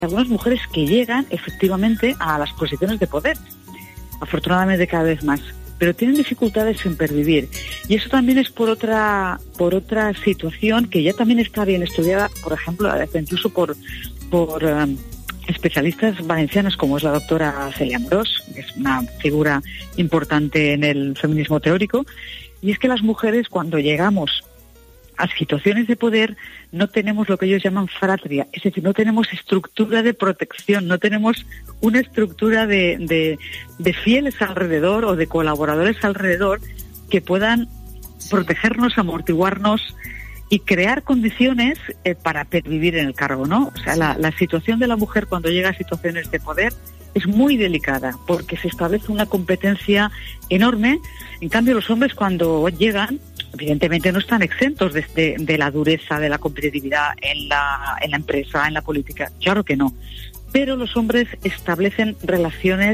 algunas mujeres que llegan efectivamente a las posiciones de poder, afortunadamente cada vez más, pero tienen dificultades en pervivir. Y eso también es por otra situación que ya también está bien estudiada, por ejemplo, incluso por especialistas valencianos como es la doctora Celia Ambrós, que es una figura importante en el feminismo teórico, y es que las mujeres cuando llegamos a situaciones de poder no tenemos lo que ellos llaman fratria, es decir, no tenemos estructura de protección, no tenemos una estructura de fieles alrededor o de colaboradores alrededor que puedan protegernos, amortiguarnos y crear condiciones para pervivir en el cargo, ¿no? O sea, la situación de la mujer cuando llega a situaciones de poder es muy delicada porque se establece una competencia enorme. En cambio, los hombres cuando llegan, evidentemente no están exentos de la dureza de la competitividad en la empresa, en la política. Claro que no. Pero los hombres establecen relaciones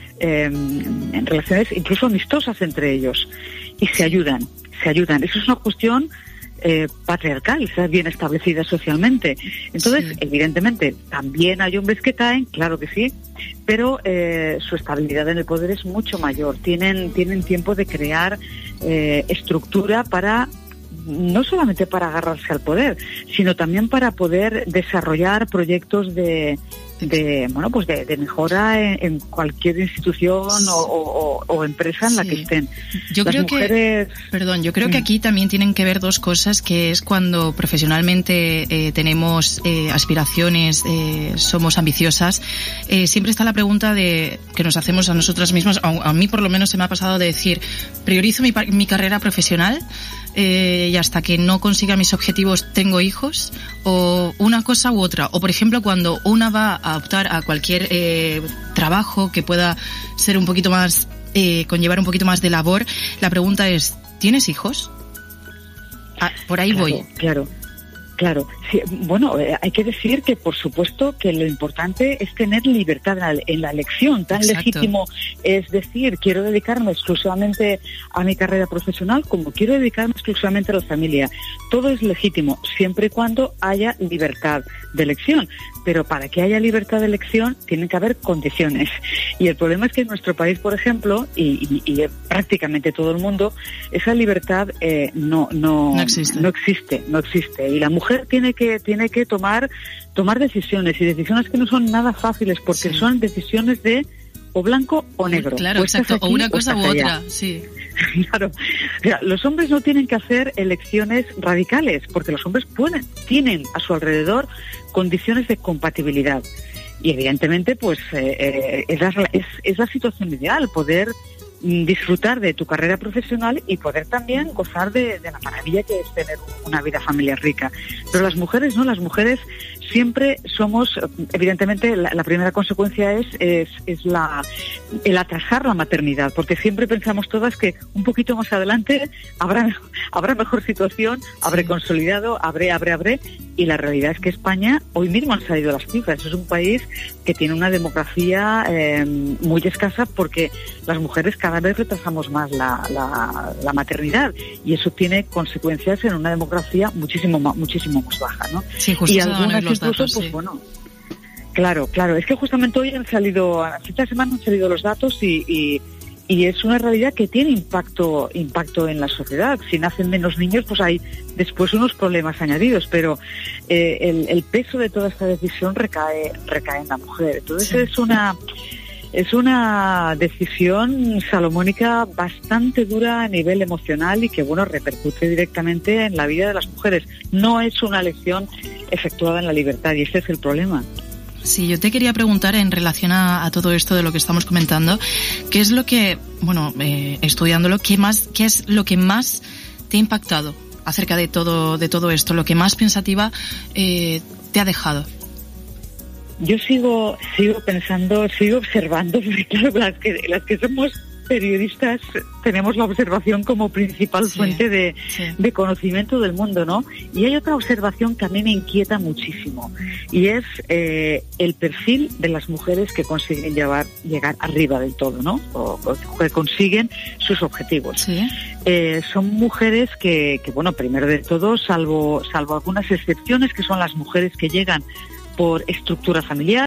incluso amistosas entre ellos y se ayudan. Eso es una cuestión patriarcal, está bien establecida socialmente. Entonces, evidentemente, también hay hombres que caen, claro que sí, pero su estabilidad en el poder es mucho mayor. Tienen tiempo de crear estructura para, no solamente para agarrarse al poder, sino también para poder desarrollar proyectos de mejora en cualquier institución o empresa en la que estén. Yo creo que aquí también tienen que ver dos cosas, que es cuando profesionalmente tenemos aspiraciones, somos ambiciosas, siempre está la pregunta que nos hacemos a nosotras mismas, a mí por lo menos se me ha pasado de decir, priorizo mi carrera profesional y hasta que no consiga mis objetivos tengo hijos, o una cosa u otra, o por ejemplo cuando una va a optar a cualquier trabajo que pueda ser un poquito más, conllevar un poquito más de labor, la pregunta es, ¿tienes hijos? Por ahí voy. Claro. Sí, bueno, hay que decir que, por supuesto, que lo importante es tener libertad en la elección. Tan legítimo es decir, quiero dedicarme exclusivamente a mi carrera profesional como quiero dedicarme exclusivamente a la familia. Todo es legítimo, siempre y cuando haya libertad de elección. Pero para que haya libertad de elección tienen que haber condiciones. Y el problema es que en nuestro país, por ejemplo, y prácticamente todo el mundo, esa libertad no existe. Y la mujer tiene que tomar decisiones, y decisiones que no son nada fáciles porque son decisiones de o blanco o negro. Claro, exacto, o una cosa u otra, sí. Claro. O sea, los hombres no tienen que hacer elecciones radicales porque los hombres tienen a su alrededor condiciones de compatibilidad. Y evidentemente, pues es la situación ideal, poder disfrutar de tu carrera profesional y poder también gozar de la maravilla que es tener una vida familiar rica. Pero las mujeres no, las mujeres siempre somos, evidentemente la primera consecuencia es el atrasar la maternidad, porque siempre pensamos todas que un poquito más adelante habrá mejor situación, habré consolidado, habré, y la realidad es que España, hoy mismo han salido las cifras, es un país que tiene una demografía muy escasa porque las mujeres cada vez retrasamos más la maternidad, y eso tiene consecuencias en una demografía muchísimo más baja, ¿no? Sí, justo, y algunas los incluso, datos, pues sí. Bueno, claro, es que justamente hoy esta semana han salido los datos y es una realidad que tiene impacto en la sociedad. Si nacen menos niños, pues hay después unos problemas añadidos, pero el peso de toda esta decisión recae en la mujer. Entonces es una decisión salomónica bastante dura a nivel emocional y que, bueno, repercute directamente en la vida de las mujeres. No es una elección efectuada en la libertad, y ese es el problema. Sí, yo te quería preguntar en relación a todo esto de lo que estamos comentando, ¿qué es lo que, estudiándolo, qué es lo que más te ha impactado acerca de todo esto, lo que más pensativa te ha dejado? Yo sigo pensando, sigo observando, porque claro, las que somos periodistas tenemos la observación como principal fuente de conocimiento del mundo, ¿no? Y hay otra observación que a mí me inquieta muchísimo, y es el perfil de las mujeres que consiguen llegar arriba del todo, ¿no? O que consiguen sus objetivos. Sí. Son mujeres que primero de todo, salvo algunas excepciones, que son las mujeres que llegan por estructura familiar.